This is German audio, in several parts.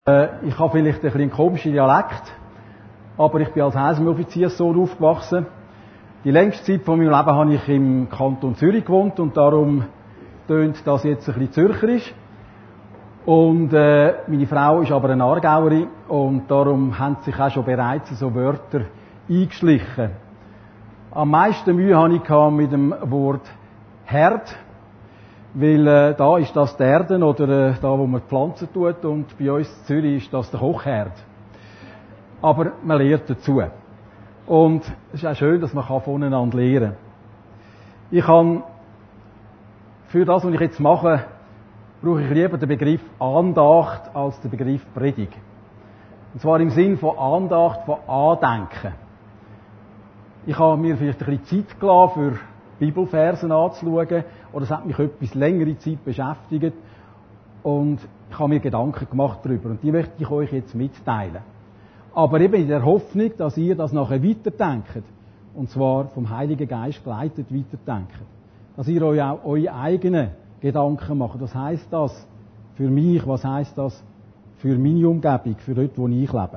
Ich habe vielleicht ein bisschen einen komischen Dialekt, aber ich bin als Heilsarmee-Offizierssohn aufgewachsen. Die längste Zeit von meinem Leben habe ich im Kanton Zürich gewohnt und darum tönt das jetzt ein bisschen zürcherisch. Und meine Frau ist aber eine Aargauerin und darum haben sich auch schon bereits so Wörter eingeschlichen. Am meisten Mühe hatte ich mit dem Wort Herd, weil da ist das die Erde oder da, wo man die Pflanzen tut, und bei uns in Zürich ist das der Kochherd. Aber man lernt dazu. Und es ist auch schön, dass man voneinander lernen kann. Ich kann für das, was ich jetzt mache, brauche ich lieber den Begriff Andacht als den Begriff Predigt. Und zwar im Sinn von Andacht, von Andenken. Ich habe mir vielleicht ein bisschen Zeit gelassen, für Bibelversen anzuschauen, oder es hat mich etwas längere Zeit beschäftigt und ich habe mir Gedanken gemacht darüber und die möchte ich euch jetzt mitteilen. Aber eben in der Hoffnung, dass ihr das nachher weiterdenkt, und zwar vom Heiligen Geist geleitet weiterdenkt. Dass ihr euch auch eure eigenen Gedanken macht. Was heisst das für mich? Was heisst das für meine Umgebung, für dort, wo ich lebe?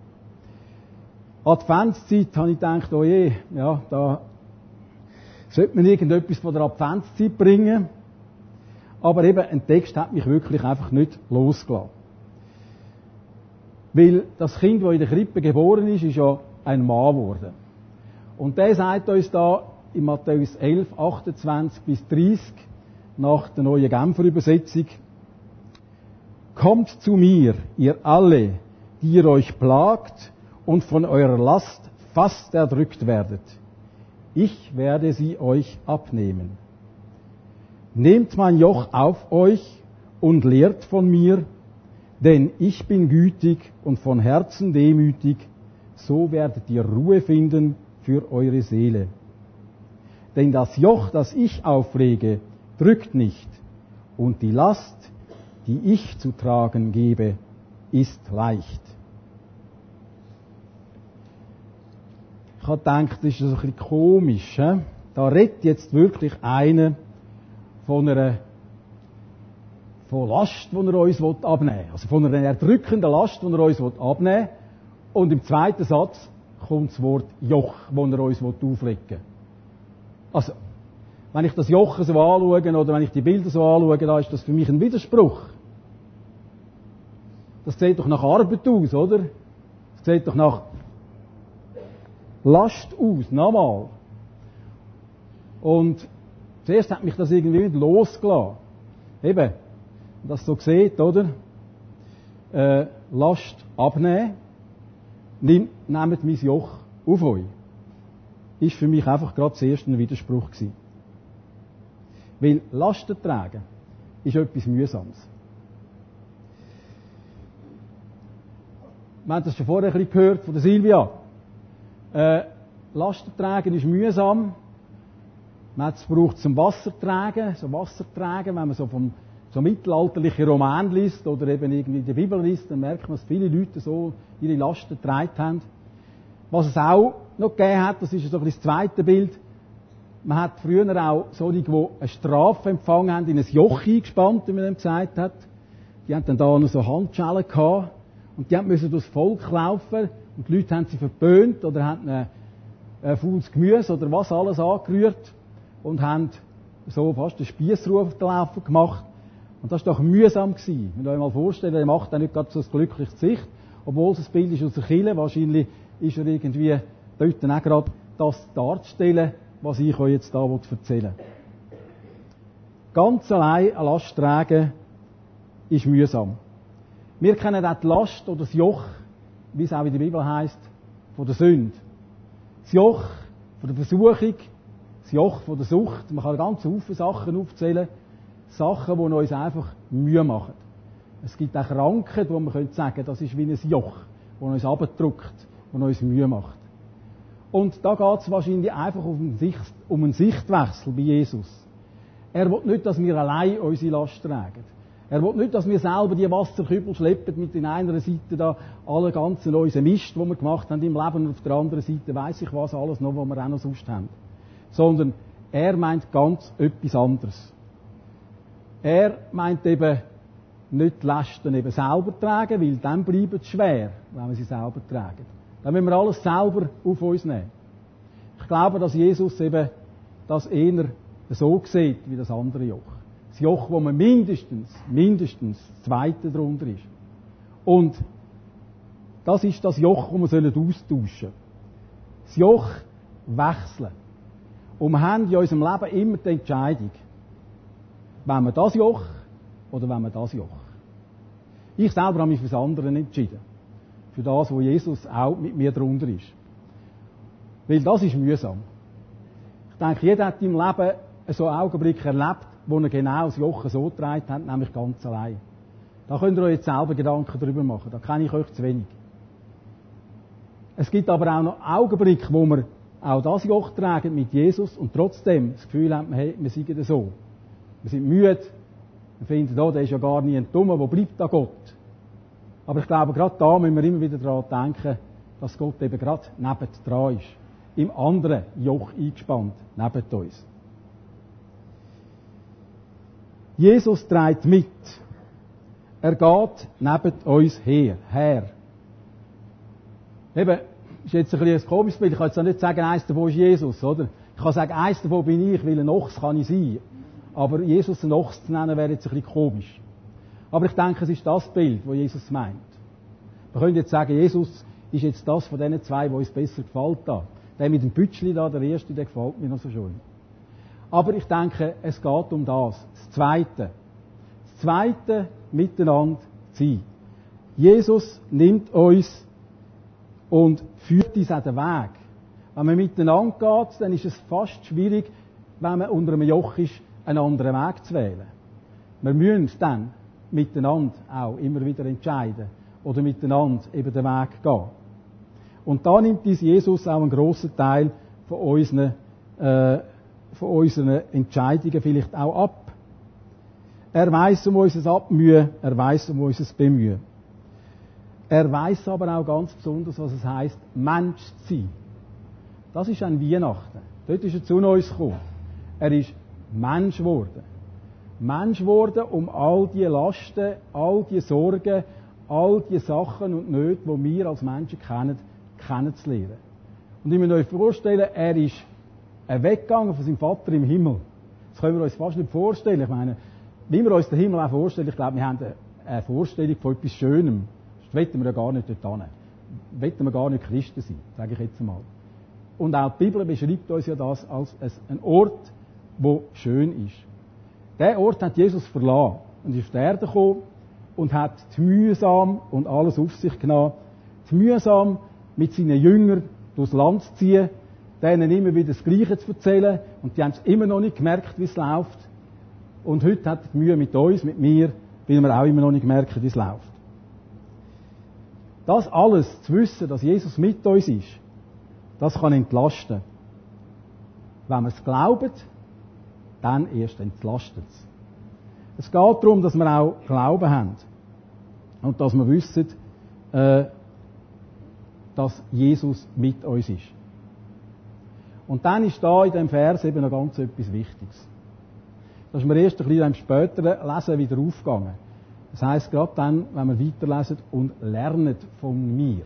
Adventszeit habe ich gedacht, oh je, ja, da sollte man irgendetwas von der Adventszeit bringen. Aber eben, ein Text hat mich wirklich einfach nicht losgelassen. Weil das Kind, das in der Krippe geboren ist, ist ja ein Mann geworden. Und der sagt uns da in Matthäus 11, 28 bis 30, nach der neuen Genfer Übersetzung: Kommt zu mir, ihr alle, die ihr euch plagt und von eurer Last fast erdrückt werdet. Ich werde sie euch abnehmen. Nehmt mein Joch auf euch und lehrt von mir, denn ich bin gütig und von Herzen demütig, so werdet ihr Ruhe finden für eure Seele. Denn das Joch, das ich auflege, drückt nicht, und die Last, die ich zu tragen gebe, ist leicht. Ich habe gedacht, das ist ein bisschen komisch. He? Da redet jetzt wirklich einer von Last, die er uns abnehmen will. Also von einer erdrückenden Last, die er uns abnehmen will. Und im zweiten Satz kommt das Wort Joch, das er uns auflegen will. Also, wenn ich das Joch so anschaue, oder wenn ich die Bilder so anschaue, dann ist das für mich ein Widerspruch. Das sieht doch nach Arbeit aus, oder? Das sieht doch nach Last aus, nochmal. Und zuerst hat mich das irgendwie nicht losgelassen. Eben, das so sieht, oder? Last abnehmen, nehmt mein Joch auf euch. Ist für mich einfach gerade zuerst ein Widerspruch gewesen. Weil Lasten tragen ist etwas Mühsames. Wir haben das schon vorher ein bisschen gehört von der Silvia. Lasten tragen ist mühsam. Man braucht zum Wassertragen, wenn man so mittelalterliche Romane liest oder eben irgendwie die Bibel liest, dann merkt man, dass viele Leute so ihre Lasten getragen haben. Was es auch noch gegeben hat, das ist so ein bisschen das zweite Bild. Man hat früher auch solche, die eine Strafe empfangen haben, in ein Joch eingespannt, wie man dem gesagt hat. Die haben dann da noch so Handschellen gehabt und die mussten durchs Volk laufen und die Leute haben sie verpönt oder haben ein faules Gemüse oder was alles angerührt und haben so fast einen Spiessruf auf den Laufen gemacht. Und das war doch mühsam gewesen. Wenn ihr euch mal vorstellt, er macht dann nicht gerade so ein glückliches Gesicht, obwohl es ein Bild ist aus der Kirche. Wahrscheinlich ist er irgendwie dort auch gerade das darzustellen, was ich euch jetzt da erzählen will. Ganz allein eine Last tragen ist mühsam. Wir kennen auch die Last oder das Joch, wie es auch in der Bibel heisst, von der Sünde. Das Joch von der Versuchung, das Joch von der Sucht. Man kann ganz viele Sachen aufzählen. Sachen, die uns einfach Mühe machen. Es gibt auch Krankheiten, wo man sagen könnte, das ist wie ein Joch, das uns abdrückt, das uns Mühe macht. Und da geht es wahrscheinlich einfach um einen Sichtwechsel bei Jesus. Er will nicht, dass wir allein unsere Last tragen. Er will nicht, dass wir selber die Wasserkübel schleppen mit in einer Seite da alle ganzen unseren Mist, den wir gemacht haben im Leben, und auf der anderen Seite weiss ich was alles noch, was wir auch noch sonst haben. Sondern er meint ganz etwas anderes. Er meint eben nicht die Lasten eben selber tragen, weil dann bleiben sie schwer, wenn wir sie selber tragen. Dann müssen wir alles selber auf uns nehmen. Ich glaube, dass Jesus eben das eher so sieht wie das andere Joch. Das Joch, wo man mindestens das zweite drunter ist. Und das ist das Joch, das wir austauschen sollen. Das Joch wechseln. Und wir haben in unserem Leben immer die Entscheidung, wenn wir das Joch oder wenn wir das Joch. Ich selber habe mich für das andere entschieden. Für das, wo Jesus auch mit mir drunter ist. Weil das ist mühsam. Ich denke, jeder hat im Leben so einen Augenblick erlebt, wo er genau das Joch so getragen hat, nämlich ganz allein. Da könnt ihr euch jetzt selber Gedanken darüber machen. Da kenne ich euch zu wenig. Es gibt aber auch noch Augenblicke, wo wir auch das Joch tragen mit Jesus und trotzdem das Gefühl haben, hey, wir sind so. Wir sind müde. Wir finden, der ist ja gar nie ein Dummer, wo bleibt da Gott? Aber ich glaube, gerade da müssen wir immer wieder daran denken, dass Gott eben gerade neben dran ist. Im anderen Joch eingespannt, neben uns. Jesus trägt mit. Er geht neben uns her. Eben, ist jetzt ein bisschen ein komisches Bild. Ich kann jetzt auch nicht sagen, eins davon ist Jesus, oder? Ich kann sagen, eins davon bin ich, weil ein Ochs kann ich sein. Aber Jesus ein Ochs zu nennen, wäre jetzt ein bisschen komisch. Aber ich denke, es ist das Bild, das Jesus meint. Wir können jetzt sagen, Jesus ist jetzt das von diesen zwei, wo uns besser gefällt da. Der mit dem Bütschli da, der erste, der gefällt mir noch so schön. Aber ich denke, es geht um das. Das Zweite miteinander sein. Jesus nimmt uns und führt uns an den Weg. Wenn man miteinander geht, dann ist es fast schwierig, wenn man unter einem Joch ist, einen anderen Weg zu wählen. Wir müssen dann miteinander auch immer wieder entscheiden oder miteinander eben den Weg gehen. Und da nimmt uns Jesus auch einen grossen Teil von unseren Entscheidungen vielleicht auch ab. Er weiss um unser Abmühen, er weiss um unser Bemühen. Er weiss aber auch ganz besonders, was es heisst, Mensch zu sein. Das ist an Weihnachten. Dort ist er zu uns gekommen. Er ist Mensch geworden. Mensch geworden, um all die Lasten, all die Sorgen, all die Sachen und Nöte, die wir als Menschen kennen, kennenzulernen. Und ich muss euch vorstellen, er ist weggegangen von seinem Vater im Himmel. Das können wir uns fast nicht vorstellen. Ich meine, wie wir uns den Himmel auch vorstellen, ich glaube, wir haben eine Vorstellung von etwas Schönem. Das wollen wir ja gar nicht dort hin. Wollen wir gar nicht Christen sein, sage ich jetzt einmal. Und auch die Bibel beschreibt uns ja das als ein Ort, wo schön ist. Diesen Ort hat Jesus verlassen und ist auf die Erde gekommen und hat die mühsam und alles auf sich genommen, die mühsam mit seinen Jüngern durchs Land zu ziehen, denen immer wieder das Gleiche zu erzählen und die haben es immer noch nicht gemerkt, wie es läuft. Und heute hat er die Mühe mit uns, mit mir, weil wir auch immer noch nicht merken, wie es läuft. Das alles zu wissen, dass Jesus mit uns ist, das kann entlasten. Wenn wir es glauben, dann erst entlastet es. Es geht darum, dass wir auch Glauben haben. Und dass wir wissen, dass Jesus mit uns ist. Und dann ist da in diesem Vers eben noch ganz etwas Wichtiges. Das ist mir erst ein bisschen im späteren Lesen wieder aufgegangen. Das heisst, gerade dann, wenn wir weiterlesen und lernen von mir.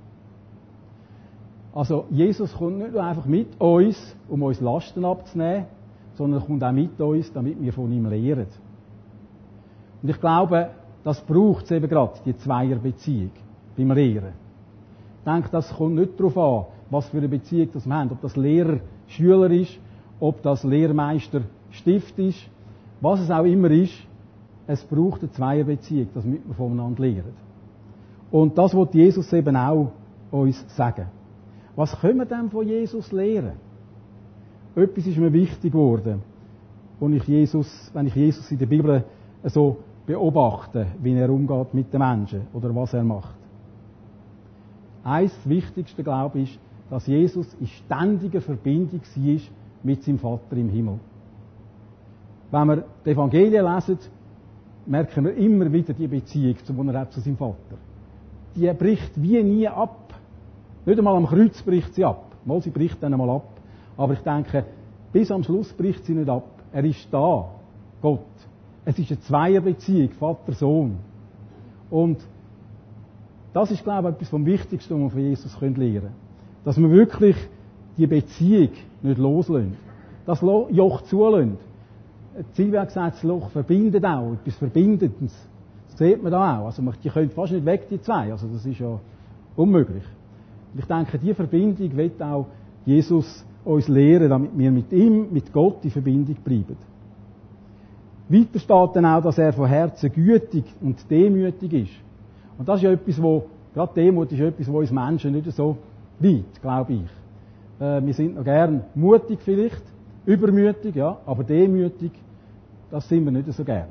Also, Jesus kommt nicht nur einfach mit uns, um uns Lasten abzunehmen, sondern er kommt auch mit uns, damit wir von ihm lernen. Und ich glaube, das braucht es eben gerade, die Zweierbeziehung beim Lehren. Ich denke, das kommt nicht darauf an, was für eine Beziehung das wir haben. Ob das Lehrer-Schüler ist, ob das Lehrmeister-Stift ist, was es auch immer ist, es braucht eine Zweierbeziehung, damit wir voneinander lernen. Und das wird Jesus eben auch uns sagen. Was können wir denn von Jesus lernen? Etwas ist mir wichtig geworden, wenn ich Jesus in der Bibel so beobachte, wie er umgeht mit den Menschen oder was er macht. Eins, das Wichtigste, glaube ich, ist, dass Jesus in ständiger Verbindung war mit seinem Vater im Himmel. Wenn wir die Evangelien lesen, merken wir immer wieder die Beziehung, die er hat zu seinem Vater. Die bricht wie nie ab. Nicht einmal am Kreuz bricht sie ab. Mal, sie bricht dann einmal ab. Aber ich denke, bis am Schluss bricht sie nicht ab. Er ist da, Gott. Es ist eine Zweierbeziehung, Vater-Sohn. Und das ist, glaube ich, etwas vom Wichtigsten, was wir von Jesus lernen können. Dass wir wirklich die Beziehung nicht loslassen. Das Joch zulassen. Silvia hat gesagt, das Loch verbindet auch, etwas Verbindendes. Das sieht man da auch. Also, die können fast nicht weg, die zwei. Also, das ist ja unmöglich. Und ich denke, diese Verbindung wird auch Jesus uns lehren, damit wir mit ihm, mit Gott in Verbindung bleiben. Weiter steht dann auch, dass er von Herzen gütig und demütig ist. Und das ist ja etwas, gerade Demut ist etwas, wo uns Menschen nicht so weit, glaube ich. Wir sind noch gern mutig vielleicht, übermütig, ja, aber demütig, das sind wir nicht so gern.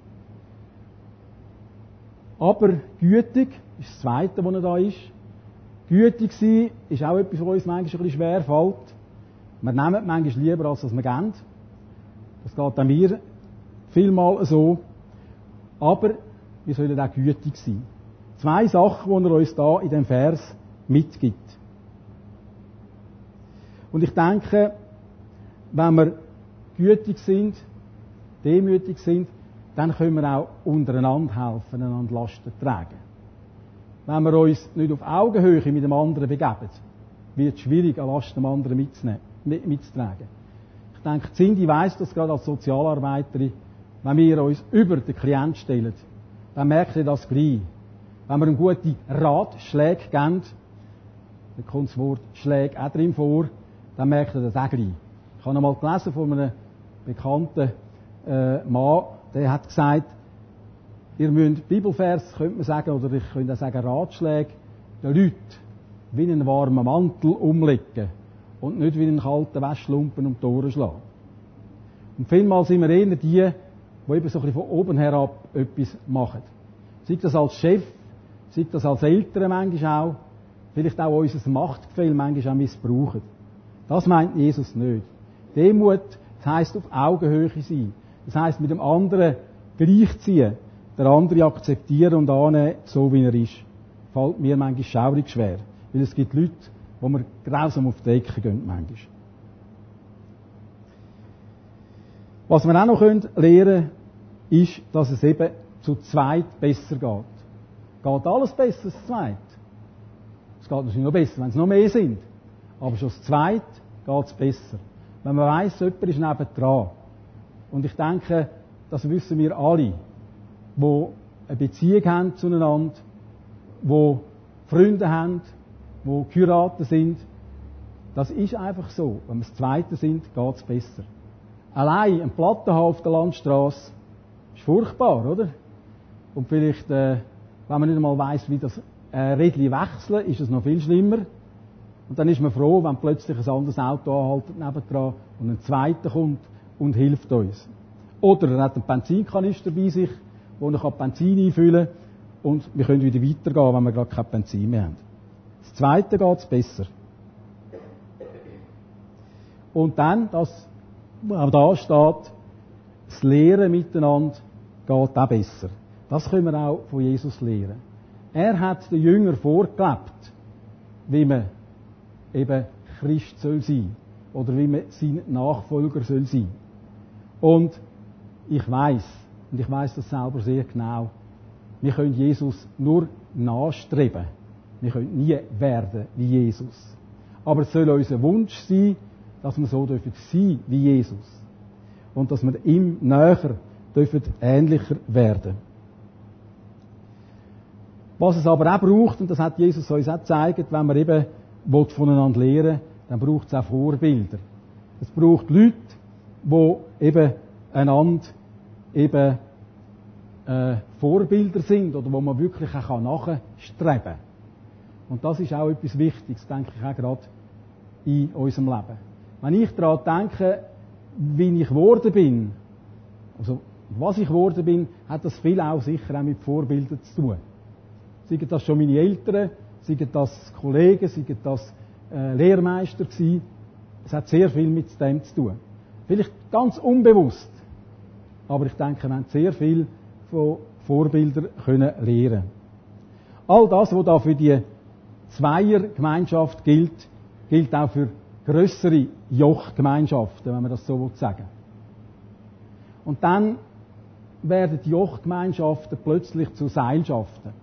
Aber gütig ist das Zweite, was da ist. Gütig sein ist auch etwas, was uns manchmal ein bisschen schwer fällt. Wir nehmen manchmal lieber, als wir geben. Das geht an mir vielmal so. Aber wir sollen auch gütig sein. 2 Sachen, die er uns da in dem Vers mitgibt. Und ich denke, wenn wir gütig sind, demütig sind, dann können wir auch untereinander helfen, einander Lasten tragen. Wenn wir uns nicht auf Augenhöhe mit dem anderen begeben, wird es schwierig, eine Last dem anderen mitzutragen. Ich denke, Cindy weiss das gerade als Sozialarbeiterin, wenn wir uns über den Klient stellen, dann merkt ihr das gleich. Wenn wir ihm gute Ratschläge geben, da kommt das Wort Schläge auch drin vor, dann merkt ihr das auch gleich. Ich habe einmal gelesen von einem bekannten Mann, der hat gesagt, ihr müsst Bibelvers, könnte man sagen, oder ich könnte auch sagen Ratschläge, den Leuten wie einen warmen Mantel umlegen und nicht wie einen kalten Wäschlumpen um die Ohren schlagen. Und vielmal sind wir eher die, die eben so ein bisschen von oben herab etwas machen. Sei das als Chef, sei das als Eltern manchmal auch, vielleicht auch unser Machtgefühl manchmal auch missbrauchen. Das meint Jesus nicht. Demut, das heisst auf Augenhöhe sein. Das heisst mit dem anderen gleichziehen, den anderen akzeptieren und annehmen, so wie er ist. Fällt mir manchmal schaurig schwer. Weil es gibt Leute, wo wir grausam auf die Ecke gehen manchmal. Was wir auch noch lernen können, ist, dass es eben zu zweit besser geht. Geht alles besser zu zweit? Es geht natürlich noch besser, wenn es noch mehr sind. Aber schon zu zweit geht es besser. Wenn man weiss, jemand ist nebendran. Und ich denke, das wissen wir alle, die eine Beziehung haben zueinander, die Freunde haben, die geheiratet sind. Das ist einfach so. Wenn wir das Zweite sind, geht es besser. Allein ein Platten haben auf der Landstrasse ist furchtbar, oder? Und vielleicht, wenn man nicht einmal weiss, wie das Rädchen wechseln, ist es noch viel schlimmer. Und dann ist man froh, wenn plötzlich ein anderes Auto anhaltet nebendran und ein zweiter kommt und hilft uns. Oder er hat einen Benzinkanister bei sich, wo er Benzin einfüllen kann und wir können wieder weitergehen, wenn wir gerade kein Benzin mehr haben. Das Zweite geht es besser. Und dann, das, was da steht, das Lehren miteinander geht auch besser. Das können wir auch von Jesus lernen. Er hat den Jüngern vorgelebt, wie man eben Christ soll sein. Oder wie man sein Nachfolger soll sein. Und ich weiss das selber sehr genau, wir können Jesus nur nachstreben. Wir können nie werden wie Jesus. Aber es soll unser Wunsch sein, dass wir so dürfen sein wie Jesus. Und dass wir ihm näher dürfen ähnlicher werden. Was es aber auch braucht, und das hat Jesus uns auch gezeigt, wenn wir eben voneinander lernen, dann braucht es auch Vorbilder. Es braucht Leute, die eben einander eben Vorbilder sind oder wo man wirklich auch nachstreben kann. Und das ist auch etwas Wichtiges, denke ich auch gerade in unserem Leben. Wenn ich daran denke, wie ich geworden bin, also was ich geworden bin, hat das viel auch sicher auch mit Vorbildern zu tun. Seien das schon meine Eltern, seien das Kollegen, seien das Lehrmeister gewesen. Es hat sehr viel mit dem zu tun. Vielleicht ganz unbewusst, aber ich denke, wir haben sehr viel von Vorbildern können lernen. All das, was da für die Zweiergemeinschaft gilt, gilt auch für grössere Jochgemeinschaften, wenn man das so sagen will. Und dann werden die Jochgemeinschaften plötzlich zu Seilschaften.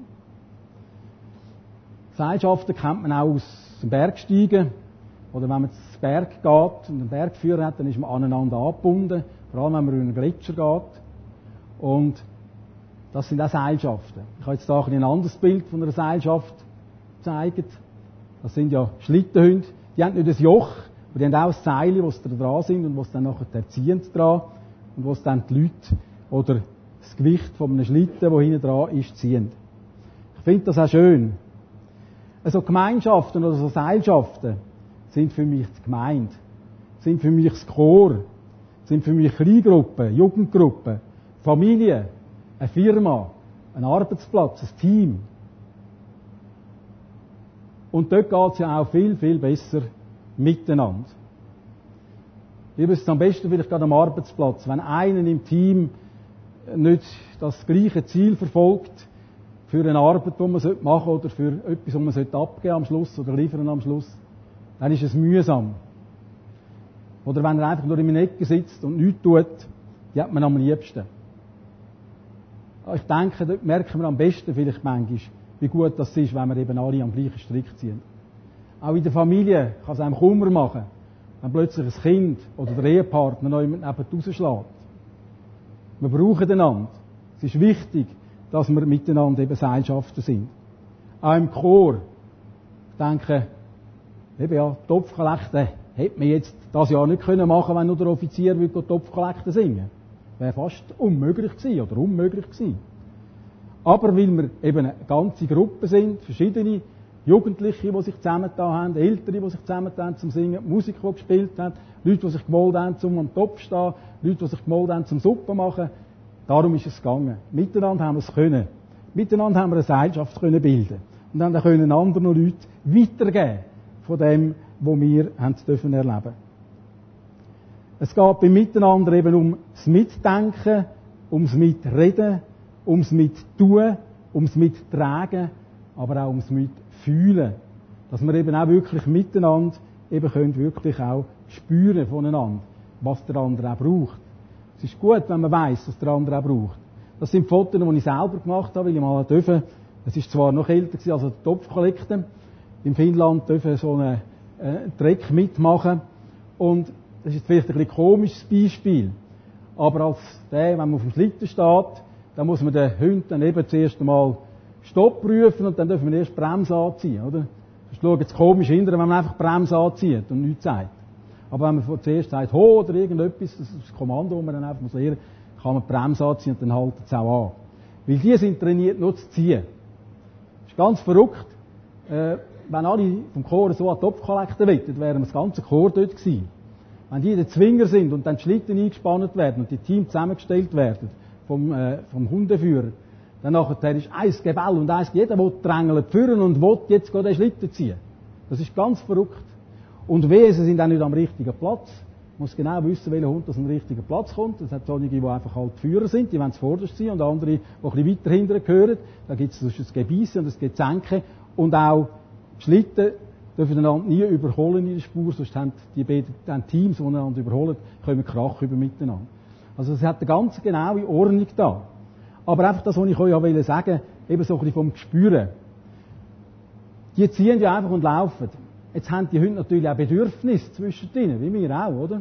Seilschaften kennt man auch aus dem Bergsteigen. Oder wenn man zum Berg geht und einen Bergführer hat, dann ist man aneinander angebunden. Vor allem, wenn man über einen Gletscher geht. Und das sind auch Seilschaften. Ich habe jetzt da ein anderes Bild von einer Seilschaft gezeigt. Das sind ja Schlittenhunde. Die haben nicht ein Joch, aber die haben auch Seile, wo sie dran sind und wo sie dann nachher ziehen dran. Und wo es dann die Leute oder das Gewicht von einem Schlitten, der hinten dran ist, ziehen. Ich finde das auch schön. Also Gemeinschaften oder so Seilschaften sind für mich die Gemeinde, sind für mich das Chor, sind für mich Kleingruppen, Jugendgruppen, Familie, eine Firma, ein Arbeitsplatz, ein Team. Und dort geht es ja auch viel, viel besser miteinander. Ich wüsste es am besten vielleicht gerade am Arbeitsplatz, wenn einer im Team nicht das gleiche Ziel verfolgt für eine Arbeit, die man machen sollte, oder für etwas, das man abgeben am Schluss oder liefern am Schluss, dann ist es mühsam. Oder wenn er einfach nur in einer Ecke sitzt und nichts tut, die hat man am liebsten. Ich denke, dort merken wir am besten vielleicht manchmal, wie gut das ist, wenn wir eben alle am gleichen Strick ziehen. Auch in der Familie kann es einem Kummer machen, wenn plötzlich ein Kind oder der Ehepartner noch jemand neben rausschlägt. Wir brauchen einander. Es ist wichtig, dass wir miteinander eben Seilschaften sind. Auch im Chor. Ich denke, eben ja, Topfkollekte hätte man jetzt das Jahr nicht machen können, wenn nur der Offizier Topfkollekte singen. Wäre fast unmöglich gewesen oder unmöglich gewesen. Aber weil wir eben eine ganze Gruppe sind, verschiedene Jugendliche, die sich zusammengetan haben, Ältere, die sich zusammengetan haben zum Singen, Musiker, die gespielt haben, Leute, die sich gemalt haben, zum am Topf stehen, Leute, die sich gemalt haben, zum Suppe machen. Darum ist es gegangen. Miteinander haben wir es können. Miteinander haben wir eine Seilschaft können bilden. Und dann können andere noch Leute weitergeben von dem, was wir haben dürfen erleben. Es geht beim Miteinander eben um das Mitdenken, ums Mitreden, ums Mittun, ums Mittragen, aber auch ums Mitfühlen. Dass wir eben auch wirklich miteinander eben können wirklich auch spüren voneinander, was der andere auch braucht. Es ist gut, wenn man weiss, was der andere auch braucht. Das sind Fotos, die ich selber gemacht habe, weil ich mal dürfen, es ist zwar noch älter gewesen als die Topfkollekte, in Finnland dürfen so einen Treck mitmachen. Und das ist vielleicht ein bisschen komisches Beispiel. Aber als der, wenn man auf dem Schlitten steht, dann muss man den Hund dann eben zuerst einmal Stopp rufen und dann dürfen wir erst Bremse anziehen, oder? Das schaut jetzt komisch hinterher, wenn man einfach Bremse anzieht und nichts sagt. Aber wenn man zuerst sagt, ho, oder irgendetwas, das ist das Kommando, das man dann einfach lernen muss, kann man die Bremse anziehen und dann halten sie auch an. Weil die sind trainiert, nur zu ziehen. Das ist ganz verrückt. Wenn alle vom Chor so an Topfkollekte wettet, wären wir das ganze Chor dort gewesen. Wenn die der Zwinger sind und dann die Schlitten eingespannt werden und die Teams zusammengestellt werden vom Hundeführer, dann nachher ist eins Gebell und eins, jeder will drängeln, führen und will jetzt den Schlitten ziehen. Das ist ganz verrückt. Und wehe, sie sind auch nicht am richtigen Platz. Man muss genau wissen, welcher Hund an den richtigen Platz kommt. Es hat solche, die einfach halt Führer sind, die wollen zuvorderst sein, und andere, die ein bisschen weiter hinten gehören. Da gibt es sonst ein Gebiesse und ein Gezänke. Und auch die Schlitten dürfen einander nie überholen in der Spur, sonst haben die beiden Teams, die einander überholen, können Krach über miteinander. Also es hat eine ganz genaue Ordnung da. Aber einfach das, was ich euch sagen wollte, eben so ein bisschen vom Gespüren. Die ziehen ja einfach und laufen. Jetzt haben die Hunde natürlich auch Bedürfnisse zwischen ihnen, wie wir auch, oder?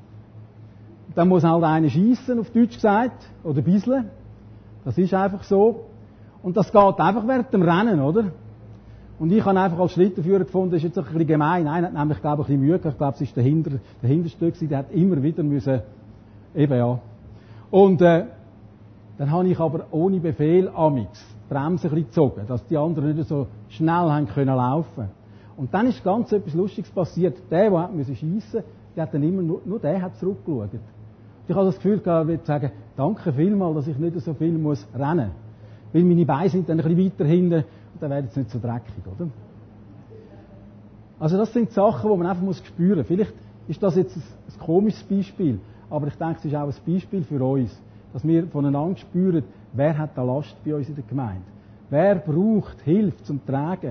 Dann muss halt einer schiessen, auf Deutsch gesagt, oder bisseln. Das ist einfach so. Und das geht einfach während dem Rennen, oder? Und ich habe einfach als Schlittenführer gefunden, das ist jetzt ein bisschen gemein. Einer hat nämlich, glaube ich, ein bisschen Mühe gehabt. Ich glaube, es war der Hinterste gewesen, der hat immer wieder müssen, eben ja. Und, dann habe ich aber ohne Befehl amix die Bremse ein bisschen gezogen, dass die anderen nicht so schnell haben können laufen. Und dann ist ganz etwas Lustiges passiert. Der hat schiessen, der hat dann immer nur der hat zurückgeschaut. Und ich habe das Gefühl gehabt, ich würde sagen, danke vielmals, dass ich nicht so viel muss rennen. Weil meine Beine sind dann ein bisschen weiter hinten und dann wird es nicht so dreckig, oder? Also das sind Sachen, die man einfach spüren muss. Vielleicht ist das jetzt ein komisches Beispiel, aber ich denke, es ist auch ein Beispiel für uns, dass wir voneinander spüren, wer hat da Last bei uns in der Gemeinde. Wer braucht Hilfe zum Tragen.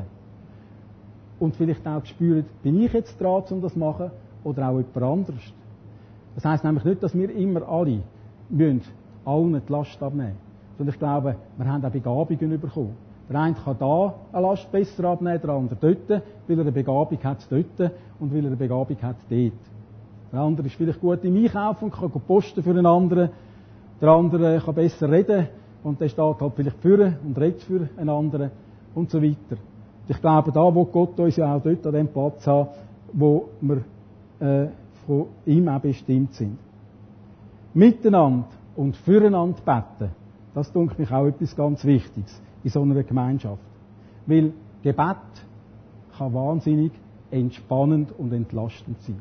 Und vielleicht auch spüren, bin ich jetzt dran, um das zu machen, oder auch jemand anderes. Das heisst nämlich nicht, dass wir immer alle allen die Last abnehmen. Sondern ich glaube, wir haben auch Begabungen bekommen. Der eine kann da eine Last besser abnehmen, der andere dort, weil er eine Begabung hat dort und weil er eine Begabung hat dort. Der andere ist vielleicht gut im Einkaufen und kann posten für einen anderen. Der andere kann besser reden und der steht halt vielleicht für und redet für einen anderen und so weiter. Ich glaube, da wo Gott uns ja auch dort an dem Platz hat, wo wir von ihm auch bestimmt sind. Miteinander und füreinander beten, das denke mich auch etwas ganz Wichtiges in so einer Gemeinschaft. Weil Gebet kann wahnsinnig entspannend und entlastend sein.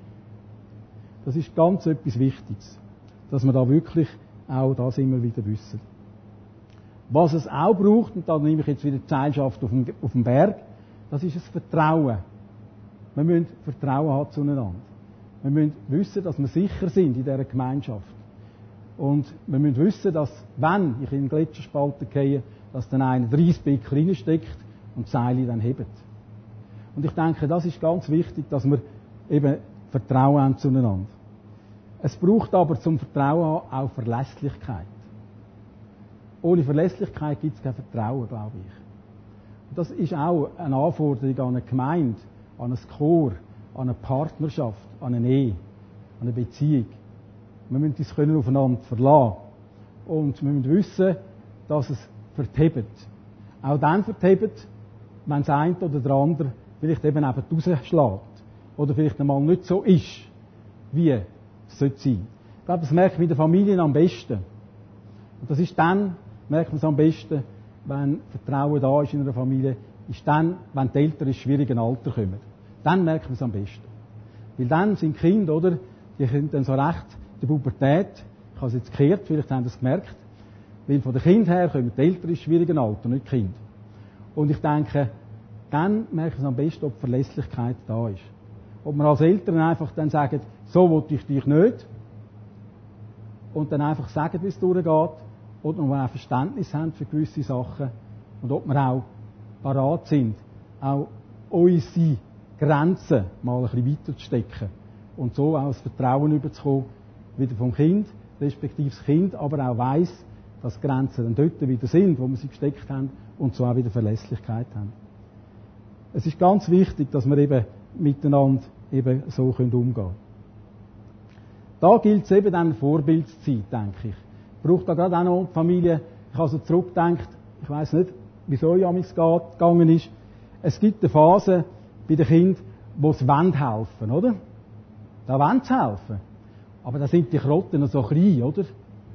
Das ist ganz etwas Wichtiges, dass wir da wirklich auch das immer wieder wissen. Was es auch braucht, und da nehme ich jetzt wieder die Gesellschaft auf dem Berg, das ist das Vertrauen. Wir müssen Vertrauen haben zueinander. Wir müssen wissen, dass wir sicher sind in dieser Gemeinschaft. Und wir müssen wissen, dass, wenn ich in den Gletscherspalten gehe, dass dann einer 30 Becken reinsteckt und die Seile dann hebt. Und ich denke, das ist ganz wichtig, dass wir eben Vertrauen haben zueinander. Es braucht aber zum Vertrauen auch Verlässlichkeit. Ohne Verlässlichkeit gibt es kein Vertrauen, glaube ich. Und das ist auch eine Anforderung an eine Gemeinde, an ein Chor, an eine Partnerschaft, an eine Ehe, an eine Beziehung. Wir müssen uns aufeinander verlassen. Und wir müssen wissen, dass es verhebt. Auch dann verhebt, wenn das eine oder der andere vielleicht eben rausschlägt. Oder vielleicht einmal nicht so ist, wie es sollte sein. Ich glaube, das merkt man in den Familien am besten. Und das ist dann, merkt man es am besten, wenn Vertrauen da ist in einer Familie, ist dann, wenn die Eltern ins schwierige Alter kommen. Dann merkt man es am besten. Weil dann sind Kinder, oder? Die können dann so recht die Pubertät, ich habe es jetzt gekehrt, vielleicht haben Sie es gemerkt, weil von den Kindern her kommen die Eltern ins schwierige Alter, nicht die Kinder. Und ich denke, dann merkt man es am besten, ob die Verlässlichkeit da ist. Ob man als Eltern einfach dann sagen, so will ich dich nicht, und dann einfach sagen, wie es durchgeht, oder ob wir auch Verständnis haben für gewisse Sachen, und ob wir auch parat sind, auch unsere Grenzen mal ein bisschen weiter zu stecken und so auch das Vertrauen überzukommen, wieder vom Kind, respektive das Kind, aber auch weiss, dass die Grenzen dann dort wieder sind, wo wir sie gesteckt haben, und so auch wieder Verlässlichkeit haben. Es ist ganz wichtig, dass wir eben miteinander eben so umgehen können. Da gilt es eben dann Vorbild zu sein, denke ich. Braucht da gerade auch noch die Familie, ich habe so zurückgedacht, ich weiss nicht, wie es euch gegangen ist. Es gibt eine Phase bei den Kindern, wo sie helfen wollen, oder? Da wollen sie helfen. Aber da sind die Krotten noch so klein, oder?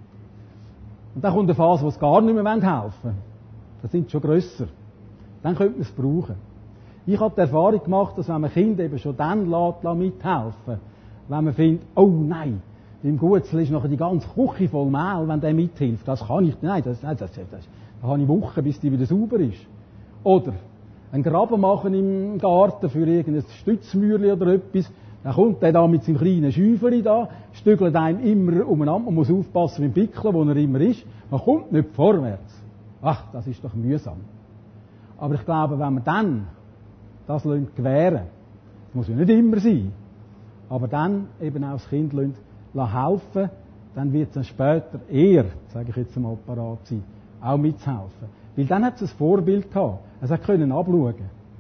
Und dann kommt eine Phase, wo sie gar nicht mehr helfen wollen. Da sind sie schon grösser. Dann könnte man es brauchen. Ich habe die Erfahrung gemacht, dass wenn man Kinder eben schon dann mithelfen, wenn man findet, oh nein, beim Gutzli ist nachher die ganze Küche voll Mehl, wenn der mithilft. Das kann ich, nein, da habe ich Wochen, bis die wieder sauber ist. Oder einen Graben machen im Garten für irgendein Stützmühle oder etwas. Dann kommt der da mit seinem kleinen Schäufeli da, stügelt einem immer umeinander. Man muss aufpassen mit dem Pickeln, wo er immer ist. Man kommt nicht vorwärts. Ach, das ist doch mühsam. Aber ich glaube, wenn wir dann das gewähren, das muss ja nicht immer sein, aber dann eben auch das Kind helfen, dann wird es dann später eher, sage ich jetzt einmal, parat sein, auch mitzuhelfen. Weil dann hat es ein Vorbild gehabt. Es hat können abschauen.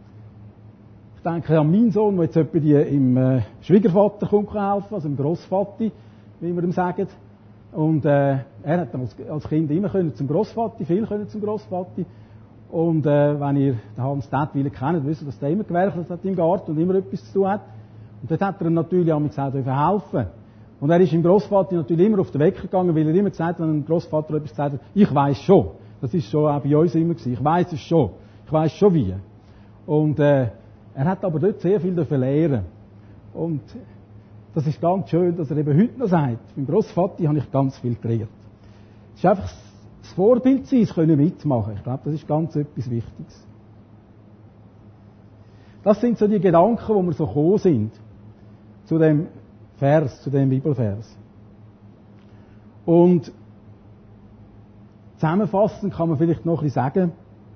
Ich denke an meinen Sohn, der jetzt etwa im Schwiegervater kommt helfen, also im Grossvati, wie wir ihm sagen. Und er hat dann als Kind immer zum Grossvati, viel zum Grossvati. Und wenn ihr den Hans Tätweiler kennt, wisst ihr, dass der immer gewerkelt hat im Garten und immer etwas zu tun hat. Und dort hat er ihm natürlich auch gesagt, helfen. Und er ist im Grossvater natürlich immer auf den Wecker gegangen, weil er immer gesagt hat, wenn ein Grossvater etwas gesagt hat, ich weiss schon. Das ist schon auch bei uns immer gewesen. Ich weiss es schon. Ich weiss schon wie. Und er hat aber dort sehr viel lernen. Und das ist ganz schön, dass er eben heute noch sagt, beim Grossvater habe ich ganz viel gelernt. Es ist einfach das Vorbild sein, es können mitmachen. Ich glaube, das ist ganz etwas Wichtiges. Das sind so die Gedanken, wo wir so gekommen sind zu dem Vers, zu dem Bibelvers. Und zusammenfassend kann man vielleicht noch ein bisschen sagen,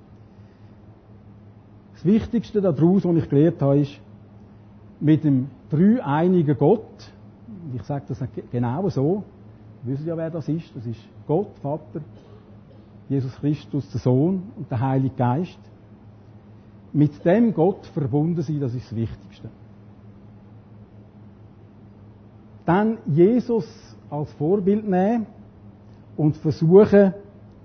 das Wichtigste daraus, was ich gelernt habe, ist, mit dem dreieinigen Gott, und ich sage das genau so, ihr wisst ja, wer das ist Gott, Vater, Jesus Christus, der Sohn und der Heilige Geist. Mit dem Gott verbunden sein, das ist das Wichtigste. Dann Jesus als Vorbild nehmen und versuchen,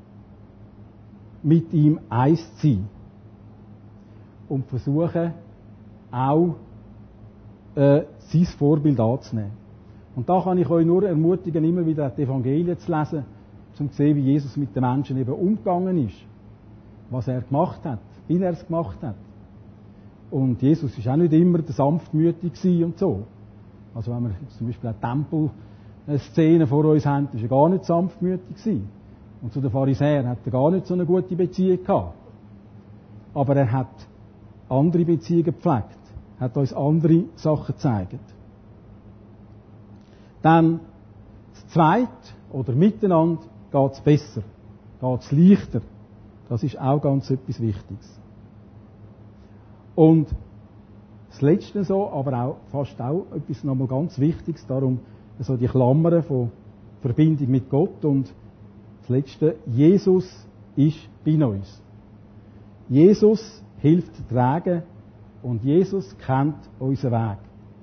mit ihm eins zu sein. Und versuchen, auch sein Vorbild anzunehmen. Und da kann ich euch nur ermutigen, immer wieder die Evangelien zu lesen, um zu sehen, wie Jesus mit den Menschen eben umgegangen ist. Was er gemacht hat, wie er es gemacht hat. Und Jesus war auch nicht immer der sanftmütig und so. Also wenn wir zum Beispiel eine Tempelszene vor uns haben, war er gar nicht sanftmütig. Und zu den Pharisäern hat er gar nicht so eine gute Beziehung gehabt. Aber er hat andere Beziehungen gepflegt, hat uns andere Sachen gezeigt. Dann das Zweite, oder miteinander, geht es besser, geht es leichter. Das ist auch ganz etwas Wichtiges. Und das Letzte so, aber auch fast auch etwas nochmal ganz Wichtiges, darum so die Klammern von Verbindung mit Gott. Und das Letzte, Jesus ist bei uns. Jesus hilft tragen und Jesus kennt unseren Weg.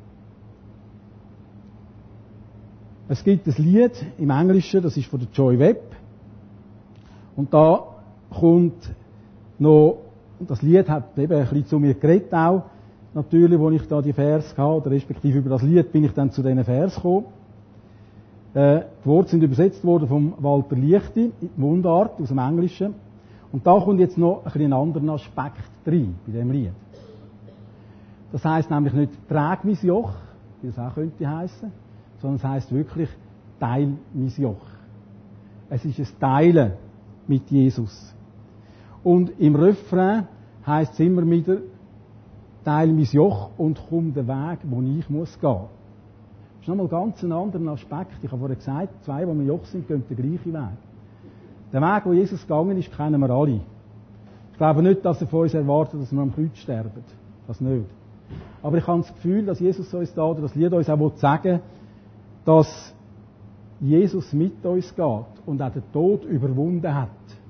Es gibt ein Lied im Englischen, das ist von der Joy Webb. Und da kommt noch, das Lied hat eben ein bisschen zu mir geredet auch, natürlich, wo ich da die Vers hatte, oder respektive über das Lied bin ich dann zu diesen Vers gekommen. Die Worte sind übersetzt worden vom Walter Liechti, in die Mundart, aus dem Englischen. Und da kommt jetzt noch ein bisschen anderen Aspekt rein, bei dem Lied. Das heisst nämlich nicht, trag mein Joch, wie das auch könnte heissen, sondern es heisst wirklich, teil mein Joch. Es ist ein Teilen mit Jesus. Und im Refrain heisst es immer wieder, teil mein Joch und komm den Weg, wo ich muss gehen. Das ist nochmal ganz ein anderer Aspekt. Ich habe vorhin gesagt, zwei, die im Joch sind, gehen den gleichen Weg. Den Weg, wo Jesus gegangen ist, kennen wir alle. Ich glaube nicht, dass er von uns erwartet, dass wir am Kreuz sterben. Das nicht. Aber ich habe das Gefühl, dass Jesus uns da, oder das Lied uns auch sagen will, dass Jesus mit uns geht und auch den Tod überwunden hat.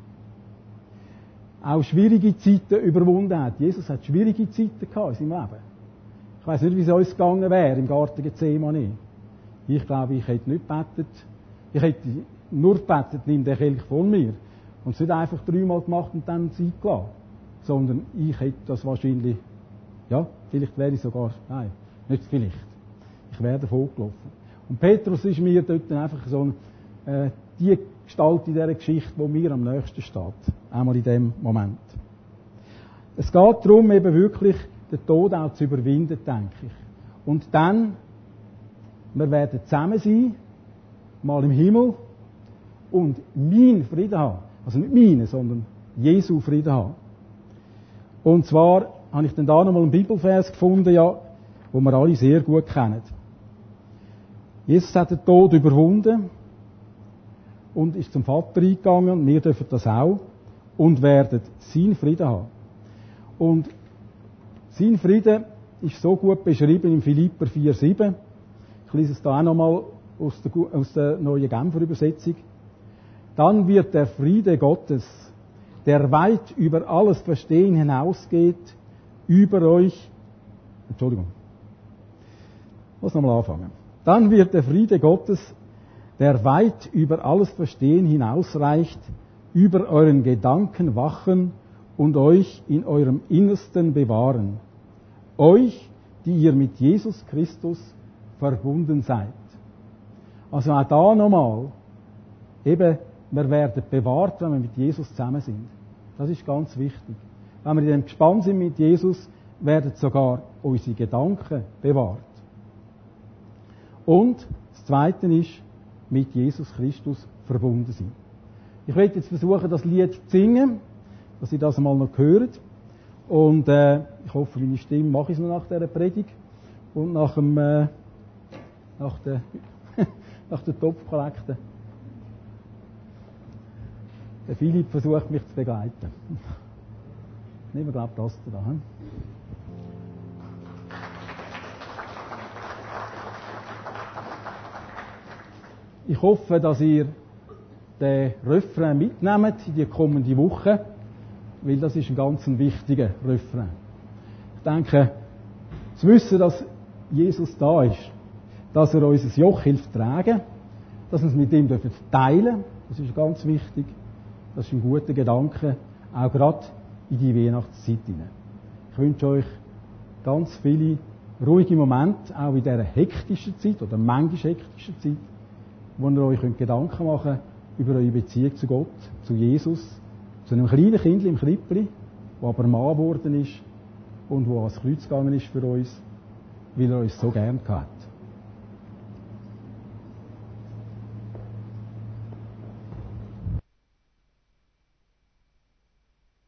Auch schwierige Zeiten überwunden hat. Jesus hat schwierige Zeiten gehabt in seinem Leben. Ich weiss nicht, wie es uns gegangen wäre im Garten Gethsemane. Ich glaube, ich hätte nicht gebetet. Ich hätte nur gebetet, nimm den Kelch von mir. Und es nicht einfach 3-mal gemacht und dann Zeit gelassen. Sondern ich hätte das wahrscheinlich, ja, vielleicht wäre ich sogar, nein, nicht vielleicht. Ich wäre davon gelaufen. Und Petrus ist mir dort einfach so die Gestalt in dieser Geschichte, die mir am nächsten steht. Einmal in dem Moment. Es geht darum, eben wirklich den Tod auch zu überwinden, denke ich. Und dann, wir werden zusammen sein, mal im Himmel, und meinen Frieden haben. Also nicht meinen, sondern Jesu Frieden haben. Und zwar habe ich dann da nochmal einen Bibelvers gefunden, ja, wo wir alle sehr gut kennen. Jesus hat den Tod überwunden und ist zum Vater eingegangen, und wir dürfen das auch, und werden seinen Frieden haben. Und sein Frieden ist so gut beschrieben in Philipper 4,7. Ich lese es da auch nochmal aus der neuen Genfer Übersetzung. Dann wird der Friede Gottes, der weit über alles Verstehen hinausgeht, über euch, ich muss nochmal anfangen. Dann wird der Friede Gottes, der weit über alles Verstehen hinausreicht, über euren Gedanken wachen und euch in eurem Innersten bewahren. Euch, die ihr mit Jesus Christus verbunden seid. Also auch da nochmal, eben, wir werden bewahrt, wenn wir mit Jesus zusammen sind. Das ist ganz wichtig. Wenn wir in dem Gespann sind mit Jesus, werden sogar unsere Gedanken bewahrt. Und das Zweite ist, mit Jesus Christus verbunden sein. Ich werde jetzt versuchen, das Lied zu singen, dass ihr das einmal noch hört. Und ich hoffe, meine Stimme mache ich noch nach dieser Predigt und nach der Topfkollekte. Der Philipp versucht mich zu begleiten. Nehmen wir, glaube ich, das da. Ich hoffe, dass ihr den Refrain mitnehmt in die kommende Woche, weil das ist ein ganz wichtiger Refrain. Ich denke, zu wissen, dass Jesus da ist, dass er uns ein Joch hilft tragen, dass wir es mit ihm teilen dürfen, das ist ganz wichtig. Das ist ein guter Gedanke, auch gerade in die Weihnachtszeit hinein. Ich wünsche euch ganz viele ruhige Momente, auch in dieser hektischen Zeit oder manchmal hektischen Zeit, wo ihr euch Gedanken machen könnt über eure Beziehung zu Gott, zu Jesus, zu einem kleinen Kind im Krippli, der aber Mann geworden ist und der ans Kreuz gegangen ist für uns, weil er uns so gern hat.